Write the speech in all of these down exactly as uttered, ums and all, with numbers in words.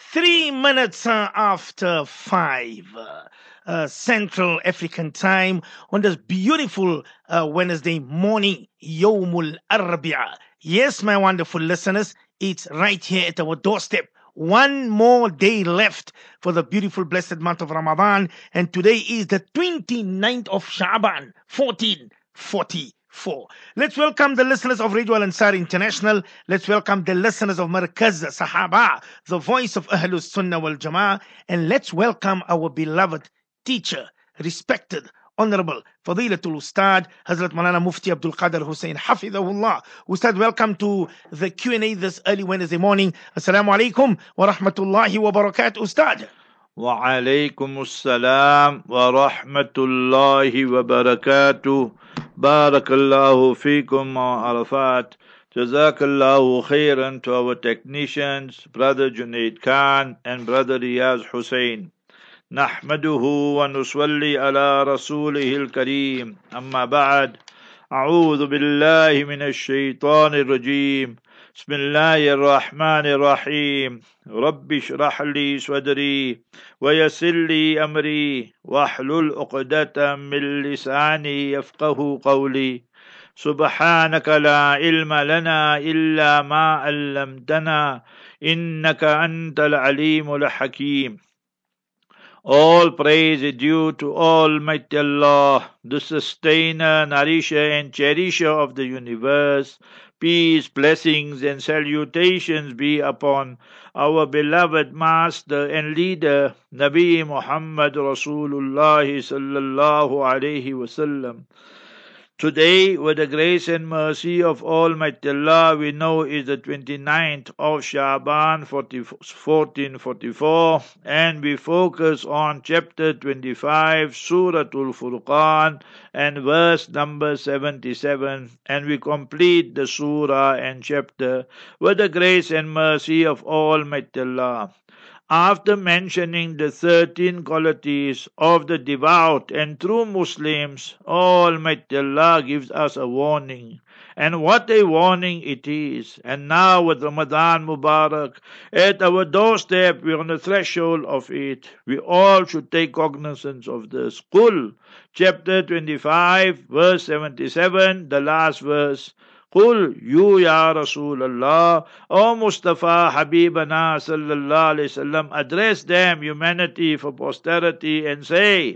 Three minutes uh, after five, uh, uh, Central African time on this beautiful uh, Wednesday morning, Yomul Arabia. Yes, my wonderful listeners, it's right here at our doorstep. One more day left for the beautiful blessed month of Ramadan, and today is the twenty-ninth of Shaban, fourteen forty-four. Let's welcome the listeners of Radio Al Ansar International. Let's welcome the listeners of Markaz Sahaba, the voice of Ahlus Sunnah wal Jama'ah. And let's welcome our beloved teacher, respected, honorable Fadilatul Ustad, Hazrat Malana Mufti Abdul Qadir Hussein, Hafidahullah. Ustad, welcome to the Q and A this early Wednesday morning. Assalamu alaikum wa rahmatullahi wa barakatuh, Ustad. وعليكم السلام ورحمة الله وبركاته بارك الله فيكم وعرفات جزاك الله خيرا to our technicians, Brother Junaid Khan and Brother Riyaz Hussein. نحمده ونصلي على رسوله الكريم أما بعد أعوذ بالله من الشيطان الرجيم بسم الله الرحمن الرحيم رب اشرح لي صدري ويسر لي أمري واحلل عقدة من لساني يفقه قولي سبحانك لا علم لنا إلا ما علمتنا إنك أنت العليم الحكيم. All praise is due to Almighty Allah, the sustainer, nourisher and cherisher of the universe. Peace, blessings and salutations be upon our beloved master and leader, Nabi Muhammad Rasulullah sallallahu alaihi wasallam. Today, with the grace and mercy of Almighty Allah, we know is the twenty-ninth of Shaban fourteen forty-four, and we focus on chapter twenty-five, Suratul Furqan, and verse number seventy-seven, and we complete the surah and chapter with the grace and mercy of Almighty Allah. After mentioning the thirteen qualities of the devout and true Muslims, Almighty Allah gives us a warning. And what a warning it is. And now with Ramadan Mubarak at our doorstep, we're on the threshold of it. We all should take cognizance of this. Qul, chapter twenty-five, verse seventy-seven, the last verse. Qul, you ya Rasulullah, O Mustafa Habibana sallallahu alayhi wasallam, address them, humanity, for posterity, and say,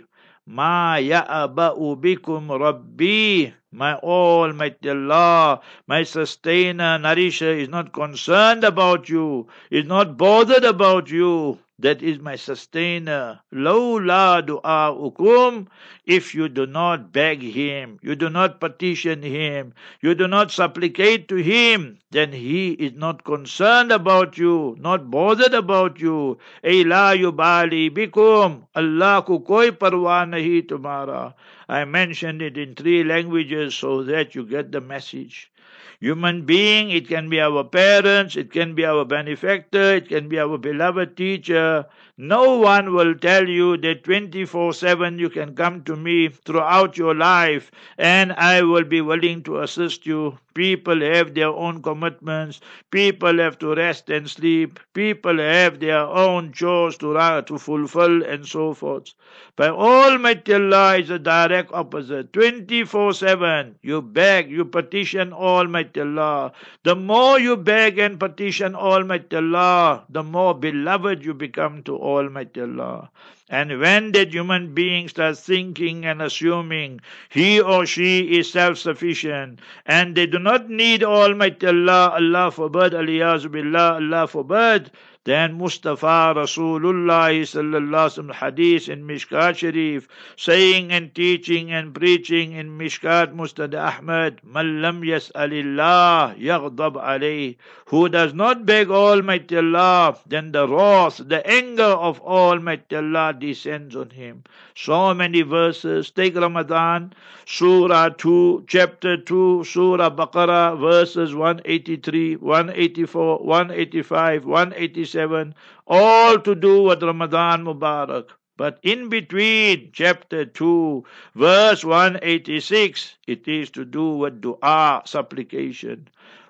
Ma ya'aba'u bikum Rabbi, my Almighty Allah, my sustainer, nourisher, is not concerned about you, is not bothered about you. That is my sustainer. Lawla du'a'ukum, if you do not beg him, you do not petition him, you do not supplicate to him, then he is not concerned about you, not bothered about you. Ay la yubali bikum, Allah ko koi parwah nahi tumhara. I mentioned it in three languages so that you get the message. Human being, it can be our parents, it can be our benefactor, it can be our beloved teacher. No one will tell you that twenty-four seven you can come to me throughout your life and I will be willing to assist you. People have their own commitments. People have to rest and sleep. People have their own chores to, to fulfill and so forth. By Almighty Allah is a direct opposite. twenty-four seven you beg, you petition Almighty Allah. The more you beg and petition Almighty Allah, the more beloved you become to Almighty Allah. And when that human being starts thinking and assuming he or she is self-sufficient and they do not need Almighty Allah, Allah forbid, aliyazu billah, Allah forbid, then Mustafa Rasulullah sallallahu alaihi hadith in Mishkat Sharif, saying and teaching and preaching in Mishkat Mustad Ahmad, Man lam yas'alillah yaghdab alayh, who does not beg Almighty Allah, then the wrath, the anger of Almighty Allah descends on him. So many verses. Take Ramadan, Surah two, chapter two, Surah Baqarah, verses one eighty-three, one eighty-four, one eighty-five, one eighty-seven, all to do with Ramadan Mubarak. But in between chapter two, verse one eighty-six, it is to do with dua, supplication.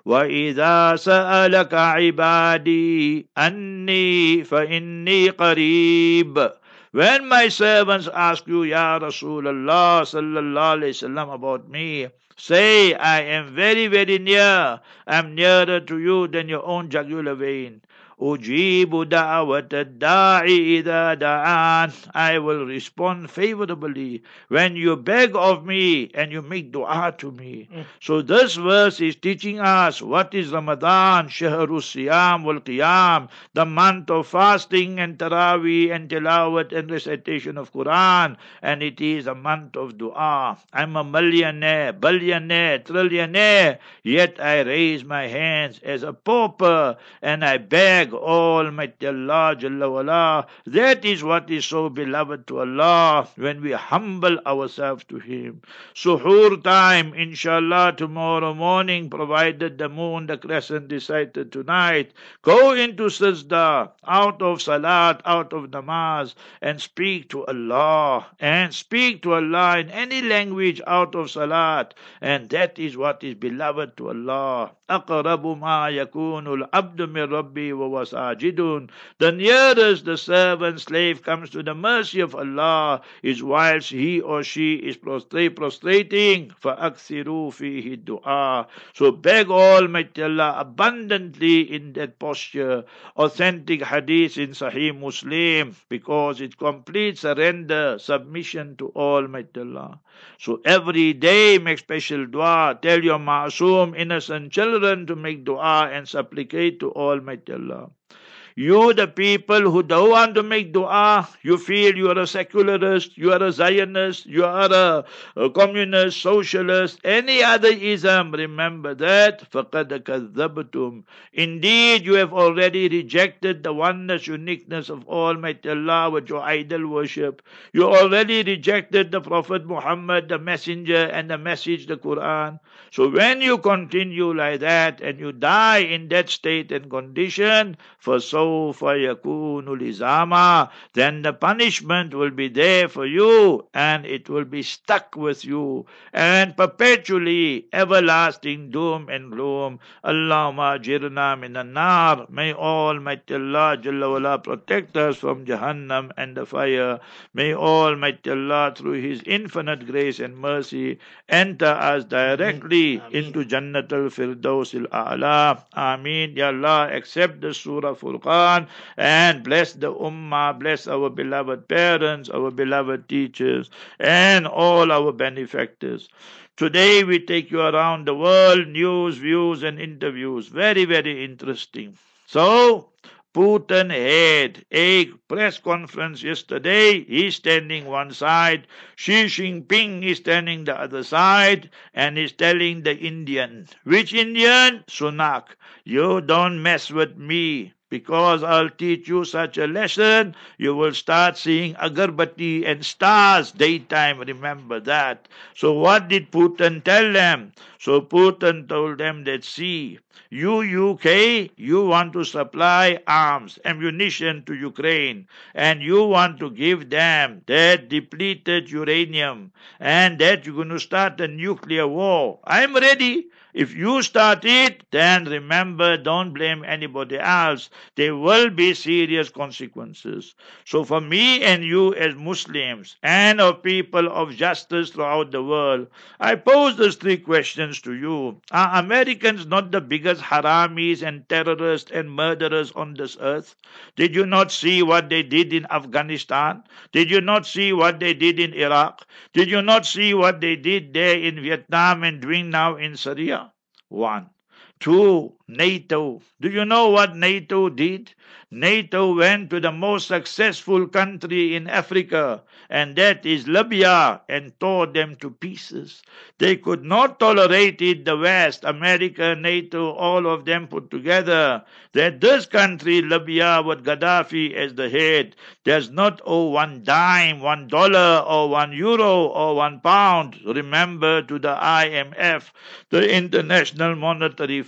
وَإِذَا سَأَلَكَ عِبَادِي أَنِّي فَإِنِّي قَرِيبٌ. When my servants ask you, Ya Rasulullah sallallahu alayhi wasallam, about me, say, I am very, very near. I am nearer to you than your own jugular vein. Ujibu da'wat da'i idha da'an. I will respond favorably when you beg of me and you make dua to me. Mm. So this verse is teaching us what is Ramadan, Shahru Siyam wal Qiyam, the month of fasting and Taraweeh and Tilawat and recitation of Quran, and it is a month of dua. I'm a millionaire, billionaire, trillionaire, yet I raise my hands as a pauper and I beg Almighty Allah Jalla wala. That is what is so beloved to Allah, when we humble ourselves to Him. Suhoor time, inshallah, tomorrow morning, provided the moon, the crescent decided tonight. Go into sajda, out of salat, out of namaz, and speak to Allah. And speak to Allah in any language out of salat. And that is what is beloved to Allah. أَقْرَبُ مَا يَكُونُ الْعَبْدُ مِنْ رَبِّهِ وَهُوَ سَاجِدٌ. The nearest the servant slave comes to the mercy of Allah is whilst he or she is prostrate, prostrating. فَأَكْثِرُوا فِيهِ الدُّعَاء. So beg Almighty Allah abundantly in that posture. Authentic hadith in Sahih Muslim, because it completes surrender, submission to Almighty Allah. So every day make special dua. Tell your ma'asum, innocent children, to make dua and supplicate to Almighty Allah. You, the people who don't want to make dua, you feel you are a secularist, you are a Zionist, you are a, a communist, socialist, any other ism, remember that. فَقَدْ كَذَّبْتُمْ. Indeed, you have already rejected the oneness, uniqueness of Almighty Allah with your idol worship. You already rejected the Prophet Muhammad, the messenger, and the message, the Quran. So when you continue like that and you die in that state and condition, for so لِزَامًا, then the punishment will be there for you and it will be stuck with you and perpetually everlasting doom and gloom. Allahumma ajirna minan nar. May Almighty Allah Jalla wala protect us from Jahannam and the fire. May Almighty Allah through His infinite grace and mercy enter us directly Ameen. into Jannatul Firdaus al-A'la. Ameen. Ya Allah, accept the Surah Furqan and bless the Ummah, bless our beloved parents, our beloved teachers, and all our benefactors. Today we take you around the world, news, views, and interviews. Very, very interesting. So, Putin had a press conference yesterday. He's standing one side. Xi Jinping is standing the other side and he's telling the Indian. Which Indian? Sunak. You don't mess with me, because I'll teach you such a lesson, you will start seeing agarbatti and stars daytime. Remember that. So what did Putin tell them? So Putin told them that, see, you U K, you want to supply arms, ammunition to Ukraine, and you want to give them that depleted uranium, and that you're going to start a nuclear war. I'm ready. If you start it, then remember, don't blame anybody else. There will be serious consequences. So for me and you as Muslims and of people of justice throughout the world, I pose these three questions to you. Are Americans not the biggest haramis and terrorists and murderers on this earth? Did you not see what they did in Afghanistan? Did you not see what they did in Iraq? Did you not see what they did there in Vietnam and doing now in Syria? One. Two, NATO. Do you know what NATO did? NATO went to the most successful country in Africa, and that is Libya, and tore them to pieces. They could not tolerate it, the West, America, NATO, all of them put together, that this country, Libya, with Gaddafi as the head, does not owe one dime, one dollar, or one euro, or one pound, remember, to the I M F, the International Monetary Fund.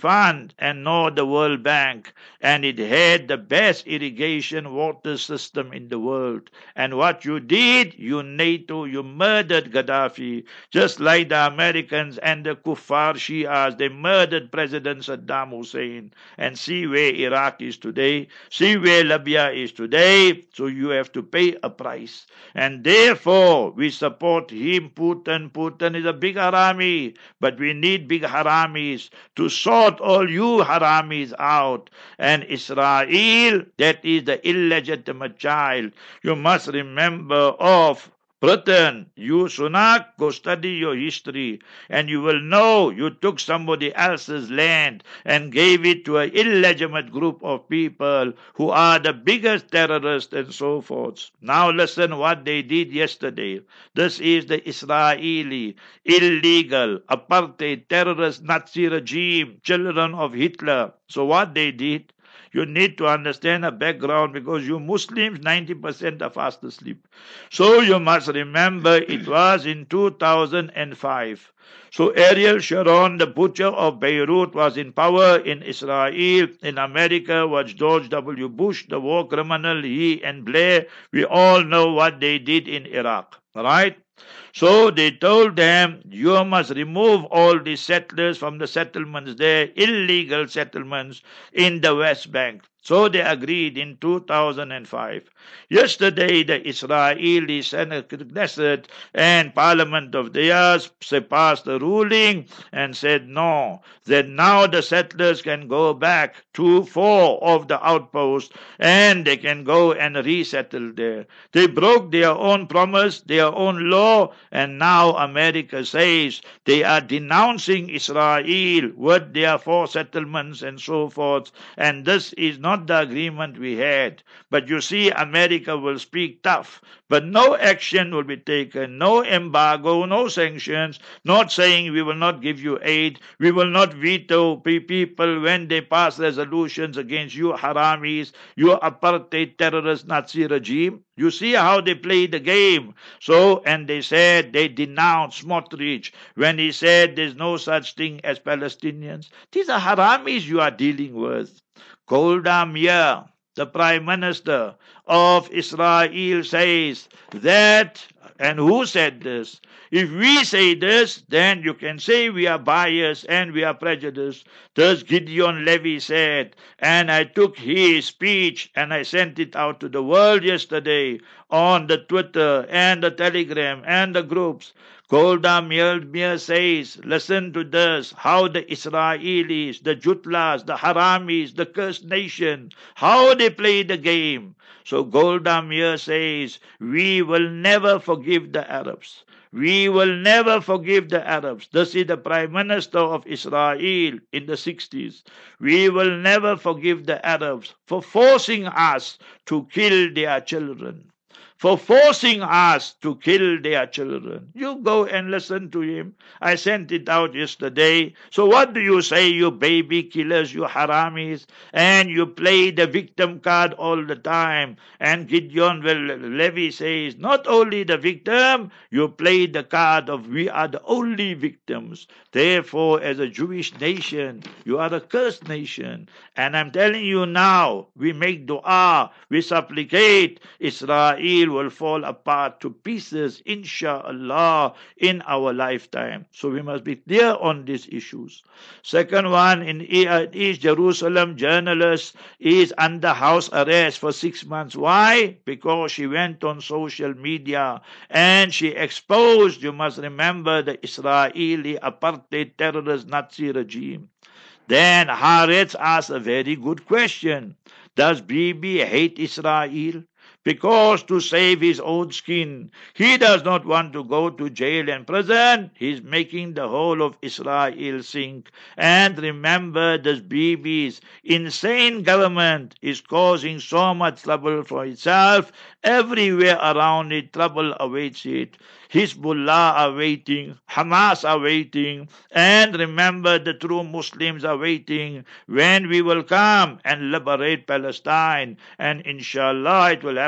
Fund and nor the World Bank, and it had the best irrigation water system in the world. And what you did, you NATO, you murdered Gaddafi, just like the Americans and the Kuffar Shias. They murdered President Saddam Hussein. And see where Iraq is today, see where Libya is today. So you have to pay a price. And therefore, we support him, Putin. Putin is a big harami, but we need big haramis to sort all you haramis out. And Israel, that is the illegitimate child. You must remember of Britain. You, Sunak, go study your history and you will know you took somebody else's land and gave it to an illegitimate group of people who are the biggest terrorists and so forth. Now listen what they did yesterday. This is the Israeli illegal apartheid terrorist Nazi regime, children of Hitler. So what they did, you need to understand the background because you Muslims, ninety percent are fast asleep. So you must remember it was in two thousand five. So Ariel Sharon, the butcher of Beirut, was in power in Israel. In America was George W. Bush, the war criminal, he and Blair. We all know what they did in Iraq, right? So they told them, you must remove all the settlers from the settlements there, illegal settlements in the West Bank. So they agreed in two thousand five. Yesterday, the Israeli Senate, Knesset, and Parliament of theirs passed a ruling and said no, that now the settlers can go back to four of the outposts and they can go and resettle there. They broke their own promise, their own law, and now America says they are denouncing Israel with their four settlements and so forth. And this is not the agreement we had. But you see, America will speak tough, but no action will be taken, no embargo, no sanctions, not saying we will not give you aid, we will not veto people when they pass resolutions against you haramis, your apartheid terrorist Nazi regime. You see how they play the game. So, and they said they denounced Smotrich when he said there's no such thing as Palestinians. These are haramis you are dealing with. Golda Meir, the Prime Minister of Israel, says that, and who said this? If we say this, then you can say we are biased and we are prejudiced. Thus Gideon Levy said, and I took his speech and I sent it out to the world yesterday on the Twitter and the Telegram and the groups. Golda Meir says, listen to this, how the Israelis, the Jutlas, the Haramis, the cursed nation, how they play the game. So Golda Meir says, we will never forgive the Arabs. We will never forgive the Arabs. This is the Prime Minister of Israel in the sixties. We will never forgive the Arabs for forcing us to kill their children. For forcing us to kill their children. You go and listen to him. I sent it out yesterday. So what do you say, you baby killers, you haramis? And you play the victim card all the time. And Gideon Levy says, not only the victim, you play the card of we are the only victims. Therefore, as a Jewish nation, you are a cursed nation. And I'm telling you now, we make dua, we supplicate, Israel will fall apart to pieces, inshallah, in our lifetime. So we must be clear on these issues. Second one, in East Jerusalem, journalist is under house arrest for six months. Why? Because she went on social media and she exposed, you must remember, the Israeli apartheid terrorist Nazi regime. Then Haaretz asked a very good question. Does Bibi hate Israel? Because to save his own skin, he does not want to go to jail and prison. He's making the whole of Israel sink. And remember, this Bibi's insane government is causing so much trouble for itself. Everywhere around it, trouble awaits it. Hezbollah are waiting, Hamas are waiting, and remember the true Muslims are waiting when we will come and liberate Palestine. And inshallah it will happen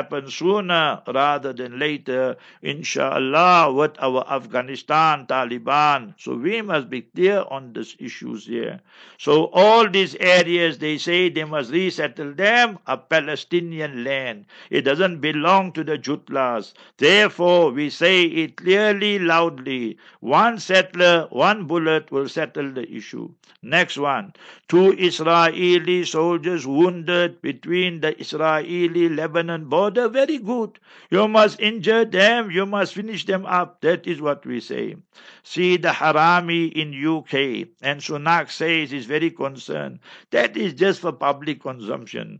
happen sooner rather than later, inshallah, with our Afghanistan Taliban. So we must be clear on these issues here. So all these areas, they say they must resettle them, a Palestinian land. It doesn't belong to the Jutlas. Therefore, we say it clearly, loudly. One settler, one bullet will settle the issue. Next one. Two Israeli soldiers wounded between the Israeli-Lebanon border. Very good. You must injure them. You must finish them up. That is what we say. See the Harami in U K. And Sunak says he's very concerned. That is just for public consumption.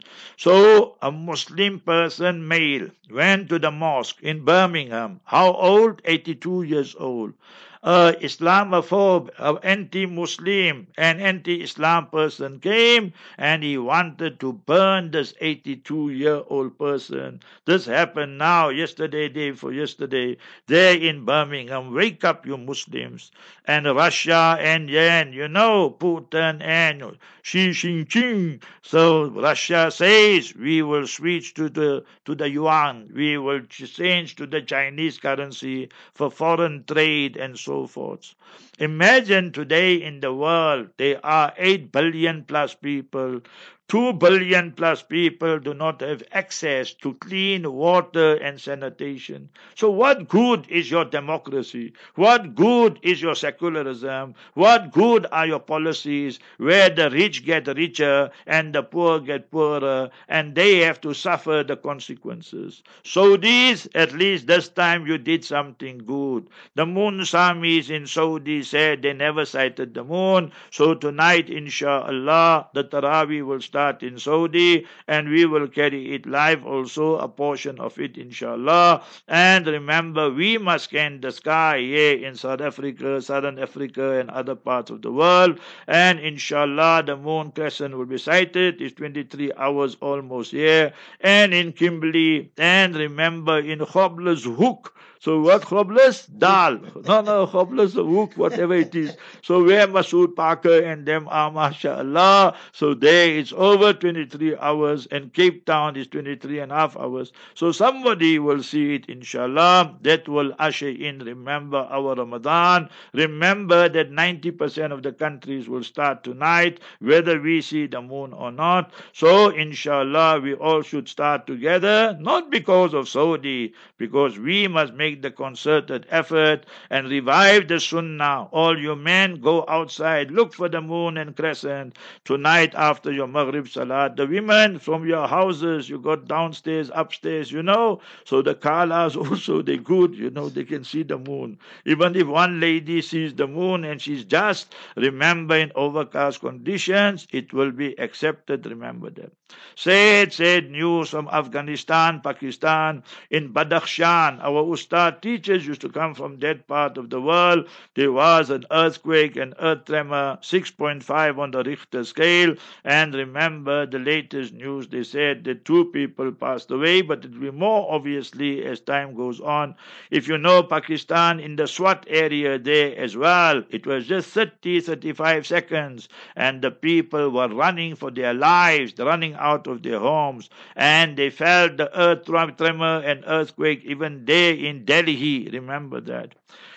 So a Muslim person, male, went to the mosque in Birmingham. How old? eighty-two years old. A Islamophobe, an anti-Muslim, an anti-Islam person came and he wanted to burn this eighty-two-year-old person. This happened now, yesterday, day for yesterday, there in Birmingham. Wake up, you Muslims. And Russia and Yan, you know, Putin and Xi Jinping. So Russia says we will switch to the to the yuan. We will change to the Chinese currency for foreign trade and so forth. Imagine today in the world there are eight billion plus people. Two billion plus people do not have access to clean water and sanitation. So what good is your democracy? What good is your secularism? What good are your policies where the rich get richer and the poor get poorer and they have to suffer the consequences? Saudis, at least this time you did something good. The moon Samis in Saudi said they never sighted the moon. So tonight, inshallah, the Taraweeh will start in Saudi and we will carry it live also, a portion of it inshallah. And remember, we must scan the sky here in South Africa, Southern Africa and other parts of the world, and inshallah the moon crescent will be sighted. It's twenty-three hours almost here, and in Kimberley, and remember in Hobler's Hook. So what Hobler's? Dal. No, no, Hobler's Hook, whatever it is. So where Masood Parker and them are, mashallah. So there it's over twenty-three hours, and Cape Town is twenty-three and a half hours. So somebody will see it, inshallah. That will usher in, remember, our Ramadan. Remember that ninety percent of the countries will start tonight, whether we see the moon or not. So, inshallah, we all should start together, not because of Saudi, because we must make the concerted effort and revive the Sunnah. All you men, go outside, look for the moon and crescent tonight after your Maghrib Salat. The women from your houses, you got downstairs, upstairs, you know. So the Kalas also, they good, you know, they can see the moon. Even if one lady sees the moon and she's just, remember, in overcast conditions, it will be accepted, remember that. Said, said news from Afghanistan, Pakistan, in Badakhshan. Our Ustad teachers used to come from that part of the world. There was an earthquake, an earth tremor, six point five on the Richter scale. And remember the latest news, they said that two people passed away, but it will be more obviously as time goes on. If you know Pakistan, in the Swat area there as well, it was just thirty, thirty-five seconds, and the people were running for their lives, running out of their homes, and they felt the earth tremor and earthquake even there in Delhi. Remember that.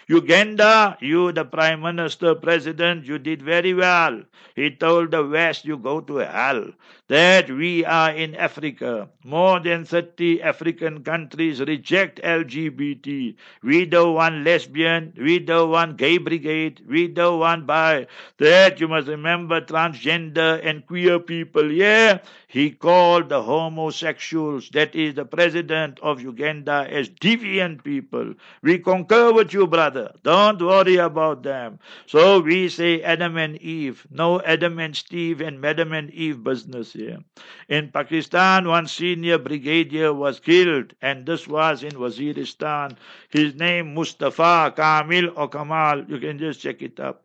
Uganda, you, the Prime Minister, President, you did very well. He told the West, you go to hell. That we are in Africa. More than thirty African countries reject L G B T. We don't want lesbian. We don't want gay brigade. We don't want bi. That you must remember transgender and queer people. Yeah, he called the homosexuals, that is the President of Uganda, as deviant people. We concur with you, brother. Don't worry about them. So we say Adam and Eve. No Adam and Steve and Madam and Eve business here. In Pakistan, one senior brigadier was killed, and this was in Waziristan. His name Mustafa Kamil or Kamal. You can just check it up.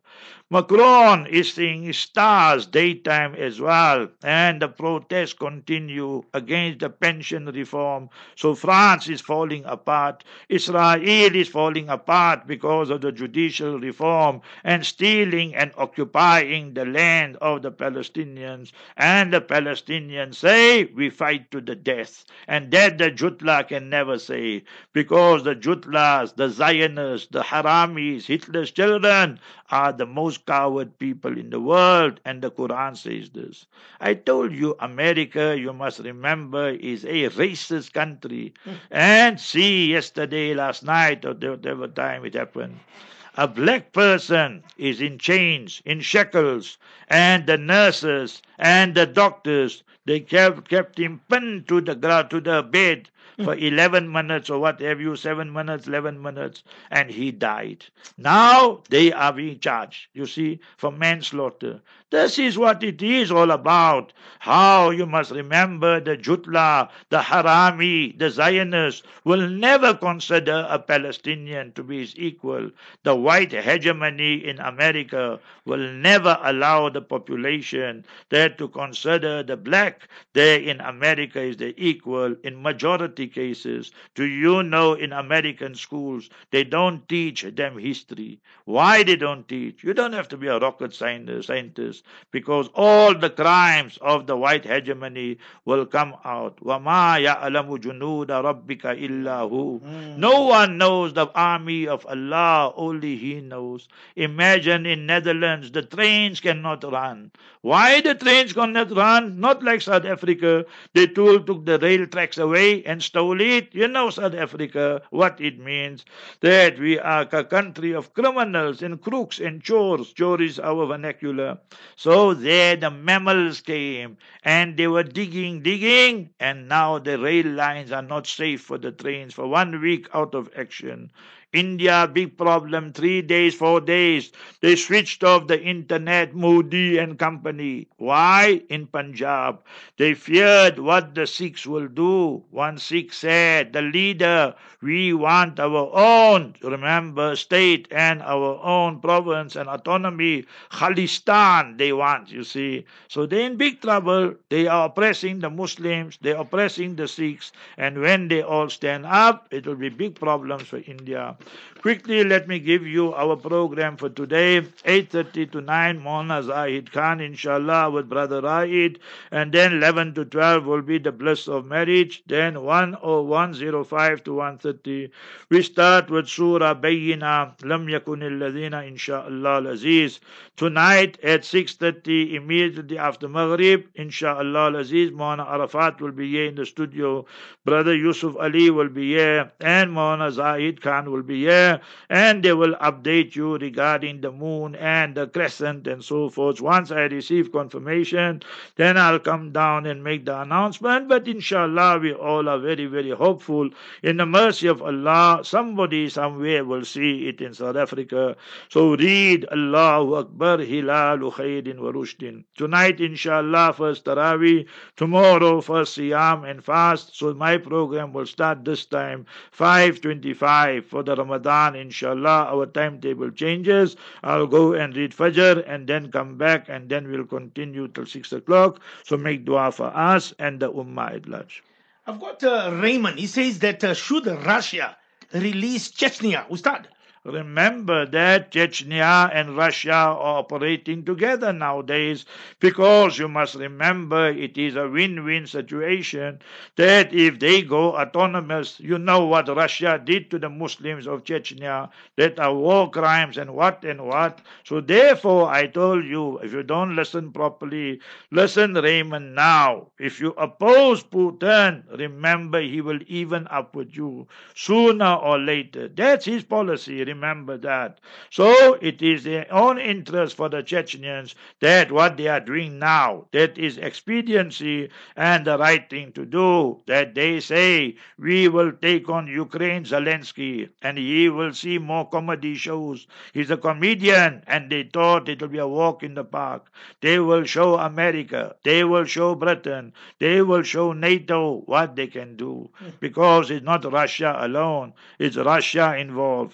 Macron is seeing stars daytime as well, and the protests continue against the pension reform. So France is falling apart. Israel is falling apart because of the judicial reform and stealing and occupying the land of the Palestinians. And the Palestinians say, we fight to the death. And that the Jutla can never say, because the Jutlas, the Zionists, the Haramis, Hitler's children are the most coward people in the world, and the Quran says this. I told you, America, you must remember, is a racist country. And see, yesterday, last night, or whatever time it happened, a black person is in chains, in shackles, and the nurses and the doctors, they kept, kept him pinned to the ground, to the bed for eleven minutes or what have you, seven minutes, eleven minutes, and he died. Now they are being charged, you see, for manslaughter. This is what it is all about. How you must remember the Jutla, the Harami, the Zionists will never consider a Palestinian to be his equal. The white hegemony in America will never allow the population there to consider the black there in America is the equal in majority cases. Do you know in American schools they don't teach them history? Why they don't teach? You don't have to be a rocket scientist, because all the crimes of the white hegemony will come out. وَمَا يَعْلَمُ جُنُودَ رَبِّكَ إِلَّا هُ. No one knows the army of Allah, only He knows. Imagine in Netherlands, the trains cannot run. Why the trains cannot run? Not like South Africa. They took, took the rail tracks away and stole it. You know South Africa, what it means. That we are a country of criminals and crooks and chores. Chore is our vernacular. So there the mammals came and they were digging, digging, and now the rail lines are not safe for the trains for one week out of action. India, big problem, three days, four days. They switched off the internet, Modi and company. Why? In Punjab. They feared what the Sikhs will do. One Sikh said, the leader, we want our own, remember, state and our own province and autonomy. Khalistan, they want, you see. So they're in big trouble. They are oppressing the Muslims. They're oppressing the Sikhs. And when they all stand up, it will be big problems for India. Quickly, let me give you our program for today. eight thirty to nine, Maulana Zahid Khan, inshallah, with Brother Raid. And then eleven to twelve will be the bliss of marriage. Then one oh one oh five to one thirty. We start with Surah Bayyina, Lam Yakun Alladhina, inshallah al-Aziz. Tonight at six thirty, immediately after Maghrib, inshallah al-Aziz, Maulana Arafat will be here in the studio. Brother Yusuf Ali will be here. And Maulana Zahid Khan will be here, and they will update you regarding the moon and the crescent and so forth. Once I receive confirmation, then I'll come down and make the announcement. But inshallah, we all are very, very hopeful in the mercy of Allah. Somebody somewhere will see it in South Africa. So read Allahu Akbar, Hilalu Khairin wa Rushdin. Tonight, inshallah, first Taraweeh. Tomorrow, first Siyam and fast. So my program will start this time, five twenty-five for the Ramadan, inshallah. Our timetable changes. I'll go and read Fajr and then come back, and then we'll continue till six o'clock. So make dua for us and the Ummah at large. I've got uh, Raymond. He says that uh, should Russia release Chechnya? Ustad. Remember that Chechnya and Russia are operating together nowadays, because you must remember it is a win-win situation that if they go autonomous, you know what Russia did to the Muslims of Chechnya, that are war crimes and what and what. So therefore I told you, if you don't listen properly, listen Raymond now. If you oppose Putin, remember he will even up with you sooner or later. That's his policy. Remember that. So it is their own interest for the Chechens that what they are doing now, that is expediency and the right thing to do, that they say we will take on Ukraine Zelensky and he will see more comedy shows. He's a comedian, and they thought it will be a walk in the park. They will show America, they will show Britain, they will show NATO what they can do, because it's not Russia alone, it's Russia involved. Then it's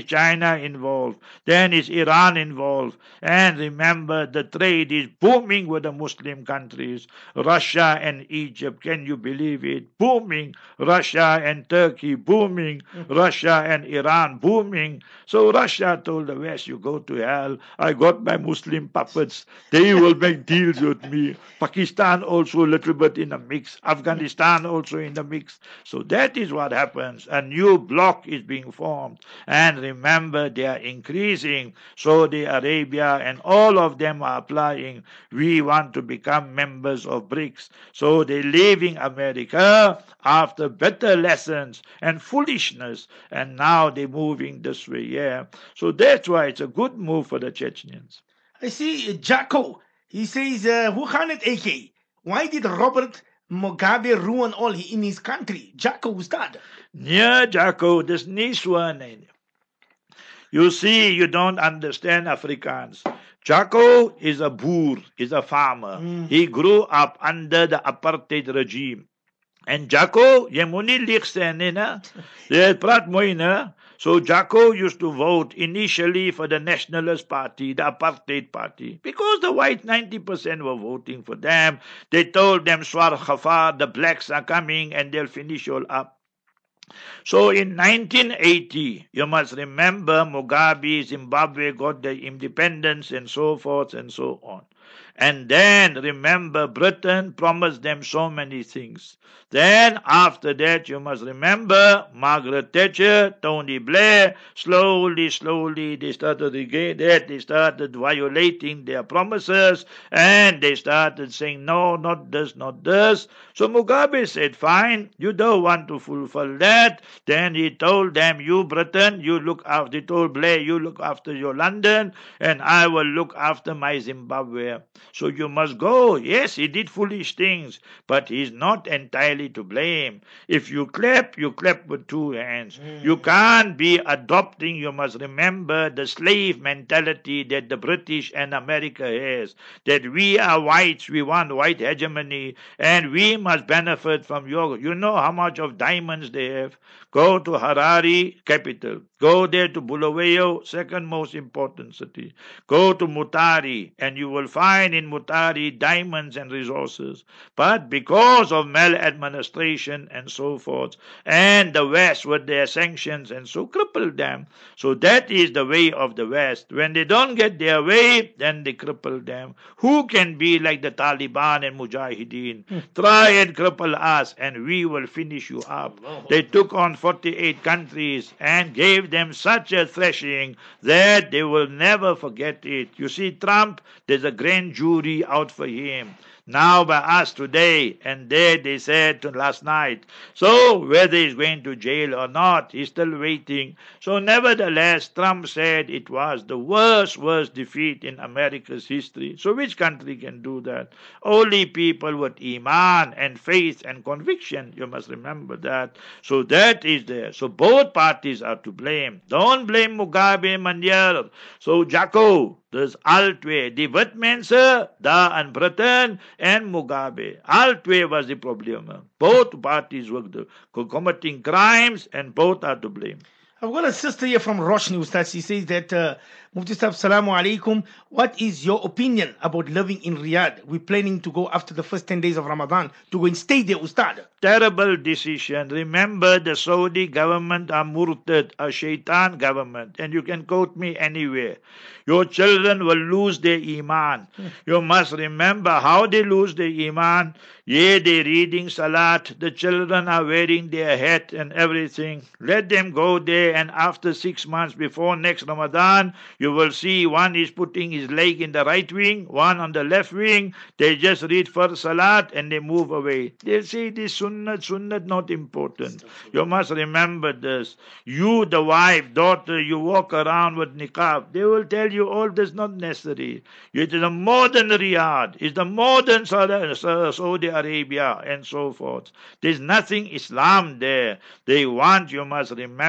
is China involved, then is Iran involved. And remember, the trade is booming with the Muslim countries. Russia and Egypt, can you believe it? Booming. Russia and Turkey, booming. Russia and Iran, booming. So Russia told the West, you go to hell. I got my Muslim puppets. They will make deals with me. Pakistan also a little bit in the mix. Afghanistan also in the mix. So that is what happens. A new bloc is being formed. And remember, they are increasing. Saudi Arabia and all of them are applying. We want to become members of BRICS. So they're leaving America after better lessons and foolishness. And now they're moving this way. Yeah. So that's why it's a good move for the Chechens. I see uh, Jacko. He says, uh, who can it A K? Why did Robert Mugabe ruin all in his country? Jacko Ustad. Yeah, Jacko, this nice one. You see, you don't understand Afrikaans. Jacko is a boer, is a farmer. Mm. He grew up under the apartheid regime. En Jacko, je moet niet licht zijn, hè? Je praat mooi, hè? So Jacko used to vote initially for the Nationalist Party, the Apartheid Party, because the white ninety percent were voting for them. They told them, Swar Khafar, the blacks are coming and they'll finish all up. So in nineteen eighty, you must remember Mugabe, Zimbabwe got the independence and so forth and so on. And then remember, Britain promised them so many things. Then after that, you must remember Margaret Thatcher, Tony Blair, slowly, slowly they started again that they started violating their promises and they started saying, no, not this, not this. So Mugabe said, fine, you don't want to fulfill that. Then he told them, you Britain, you look after, he told Blair, you look after your London and I will look after my Zimbabwe. So you must go. Yes, he did foolish things, but he's not entirely to blame. If you clap, you clap with two hands. Mm. You can't be adopting, you must remember, the slave mentality that the British and America has, that we are whites, we want white hegemony, and we must benefit from your, you know how much of diamonds they have. Go to Harare, capital. Go there to Bulawayo, second most important city. Go to Mutari, and you will find in Mutari diamonds and resources. But because of maladministration and so forth, and the West with their sanctions and so crippled them. So that is the way of the West. When they don't get their way, then they cripple them. Who can be like the Taliban and Mujahideen? Hmm. Try and cripple us, and we will finish you up. They took on forty-eight countries and gave them such a thrashing that they will never forget it. You see, Trump, there's a grand jury out for him. Now by us today, and there they said to last night. So whether he's going to jail or not, he's still waiting. So nevertheless, Trump said it was the worst, worst defeat in America's history. So which country can do that? Only people with Iman and faith and conviction. You must remember that. So that is there. So both parties are to blame. Don't blame Mugabe, Mandiar. So Jacko, dus al twee, die wit mensen daar in Britain en Mugabe. Al twee was the problem. Both parties were committing crimes and both are to blame. I've got a sister here from Roshni Ustad. She says that, uh, Mufti Sahib, Salamu Alaikum. What is your opinion about living in Riyadh? We're planning to go after the first ten days of Ramadan to go and stay there, Ustad. Terrible decision. Remember, the Saudi government are murtad, a shaitan government, and you can quote me anywhere. Your children will lose their iman. Hmm. You must remember how they lose their iman. Yeah, they're reading salat. The children are wearing their hat and everything. Let them go there, and after six months before next Ramadan, you will see one is putting his leg in the right wing, one on the left wing. They just read first salat and they move away. They say this sunnah, sunnah not important. You must remember this. You, the wife, daughter, you walk around with niqab. They will tell you all this not necessary. It is a modern Riyadh. It's the modern Saudi Arabia and so forth. There's nothing Islam there. They want, you must remember,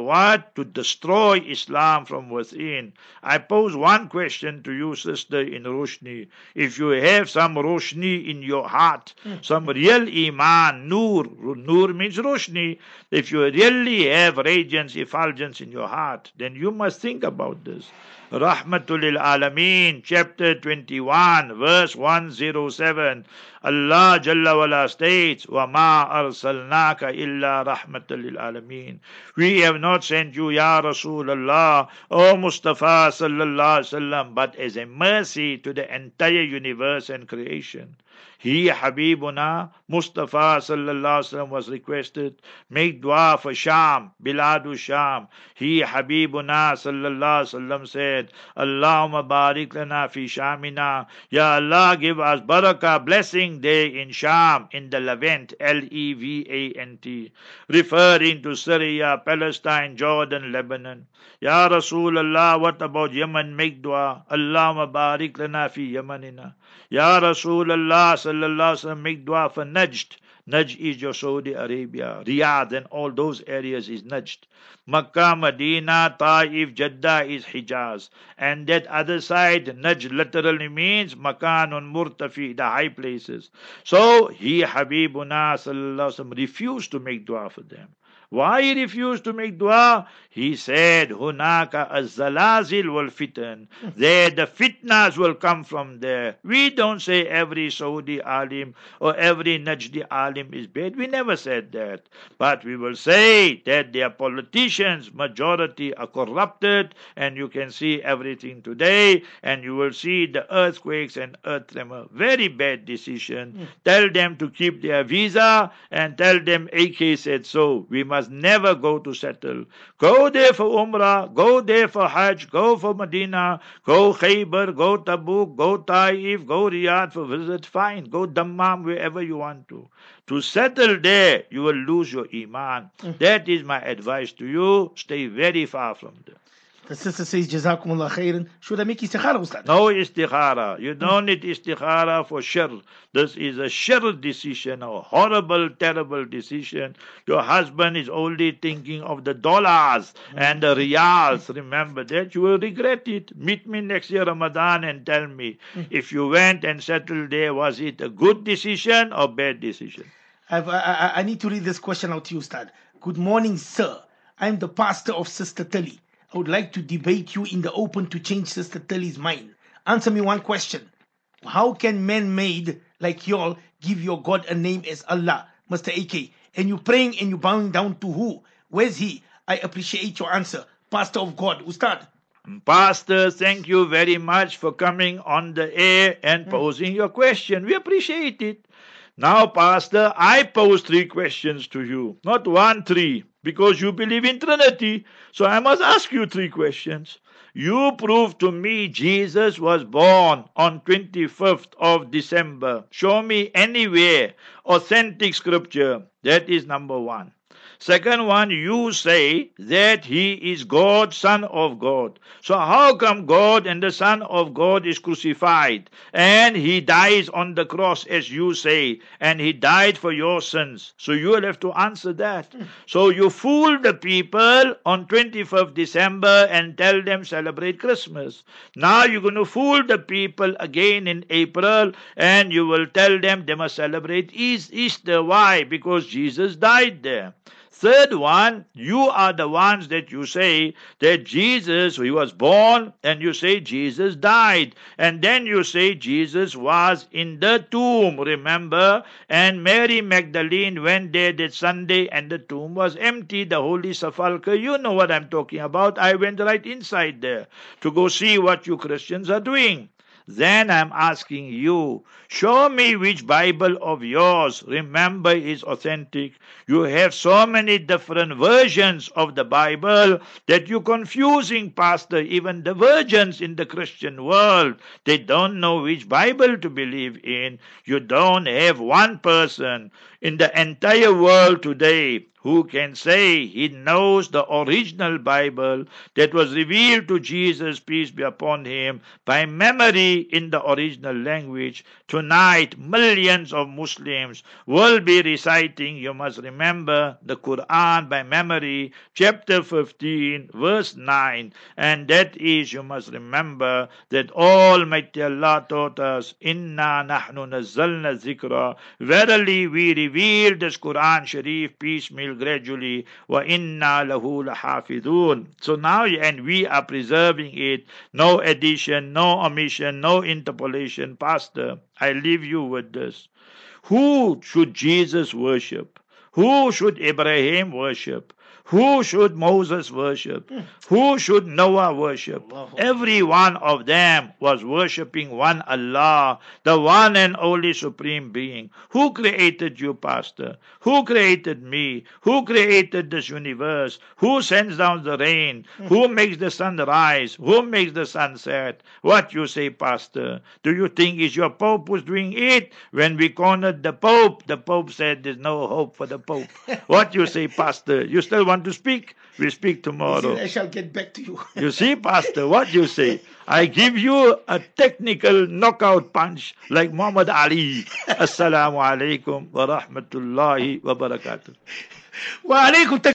what? To destroy Islam from within. I pose one question to you, sister in Roshni. If you have some Roshni in your heart, some real Iman, Nur, Nur means Roshni. If you really have radiance, effulgence in your heart, then you must think about this. Rahmatul lil Alameen, chapter twenty-one, verse one oh seven. Allah Jalla wala states, وَمَا أَرْسَلْنَاكَ إِلَّا رَحْمَةً لِلْعَالَمِينَ. We have not sent you, Ya Rasulullah, O Mustafa sallallahu alaihi wasallam, but as a mercy to the entire universe and creation. He, Habibuna, Mustafa sallallahu alaihi wasallam, was requested, make dua for Sham, Biladu Sham. He, Habibuna sallallahu alaihi wasallam, said, Allahumma barik lana fi Shamina. Ya Allah, give us barakah, blessing there in Sham, in the Levant, L E V A N T, referring to Syria, Palestine, Jordan, Lebanon. Ya Rasulullah, what about Yemen? Make dua. Allahumma barik lana fi Yemenina. Ya Rasulullah sallallahu alaihi wasallam, make dua for Najd. Najd is your Saudi Arabia. Riyadh and all those areas is Najd. Makkah, Medina, Taif, Jeddah is Hijaz. And that other side, Najd literally means Makanun Murtafi, the high places. So he, Habibuna sallallahu alaihi wasallam, refused to make dua for them. Why he refused to make dua? He said, Hunaka az-zalazil wal fitan. There the fitnas will come from there. We don't say every Saudi alim or every Najdi alim is bad. We never said that. But we will say that their politicians, majority, are corrupted, and you can see everything today, and you will see the earthquakes and earth tremor. Very bad decision. Mm. Tell them to keep their visa and tell them A K said so. We must never go to settle. Go there for Umrah, go there for Hajj, go for Medina, go Khaybar, go Tabuk, go Taif, go Riyadh for visit, fine. Go Dammam, wherever you want to. To settle there, you will lose your Iman. Mm. That is my advice to you. Stay very far from there. The sister says, Jazakumullah khairan. Should I make istikhara, Ustad? No istikhara. You don't need istikhara for shir. This is a shir decision, a horrible, terrible decision. Your husband is only thinking of the dollars and the riyals. Remember that. You will regret it. Meet me next year Ramadan and tell me if you went and settled there, was it a good decision or bad decision? I've, I, I, I need to read this question out to you, Ustad. Good morning, sir. I'm the pastor of Sister Tali. I would like to debate you in the open to change Sister Tali's mind. Answer me one question. How can men made like y'all give your God a name as Allah, Mister A K? And you praying and you bowing down to who? Where's he? I appreciate your answer. Pastor of God, Ustad. Pastor, thank you very much for coming on the air and posing mm. your question. We appreciate it. Now, Pastor, I pose three questions to you. Not one, three. Because you believe in Trinity. So I must ask you three questions. You prove to me Jesus was born on twenty-fifth of December. Show me anywhere authentic scripture. That is number one. Second one, you say that he is God, Son of God. So how come God and the Son of God is crucified and he dies on the cross as you say, and he died for your sins? So you will have to answer that. So you fool the people on twenty-fifth December and tell them celebrate Christmas. Now you're going to fool the people again in April and you will tell them they must celebrate Easter. Why? Because Jesus died there. Third one, you are the ones that you say that Jesus, he was born, and you say Jesus died. And then you say Jesus was in the tomb, remember? And Mary Magdalene went there that Sunday and the tomb was empty, the Holy Sepulchre. You know what I'm talking about. I went right inside there to go see what you Christians are doing. Then I'm asking you, show me which Bible of yours, remember, is authentic. You have so many different versions of the Bible that you're confusing, Pastor. Even the virgins in the Christian world, they don't know which Bible to believe in. You don't have one person in the entire world today who can say he knows the original Bible that was revealed to Jesus, peace be upon him, by memory in the original language? Tonight, millions of Muslims will be reciting, you must remember, the Quran by memory, chapter fifteen, verse nine. And that is, you must remember, that Almighty Allah taught us, Inna nahnu nazzalna zikra. Verily we revealed this Quran Sharif piecemeal gradually. Wa inna lahu lahafidun. So now, and we are preserving it. No addition, no omission, no interpolation. Pastor, I leave you with this. Who should Jesus worship? Who should Abraham worship? Who should Moses worship? Who should Noah worship? Every one of them was worshipping one Allah, the one and only Supreme Being. Who created you, Pastor? Who created me? Who created this universe? Who sends down the rain? Who makes the sun rise? Who makes the sun set? What you say, Pastor? Do you think it's your Pope who's doing it? When we cornered the Pope, the Pope said there's no hope for the Pope. What you say, Pastor? You still want to speak? We speak tomorrow. I shall get back to you. You see, Pastor, what you say? I give you a technical knockout punch like Muhammad Ali. Assalamu alaikum wa rahmatullahi wa barakatuh. Wa alaikum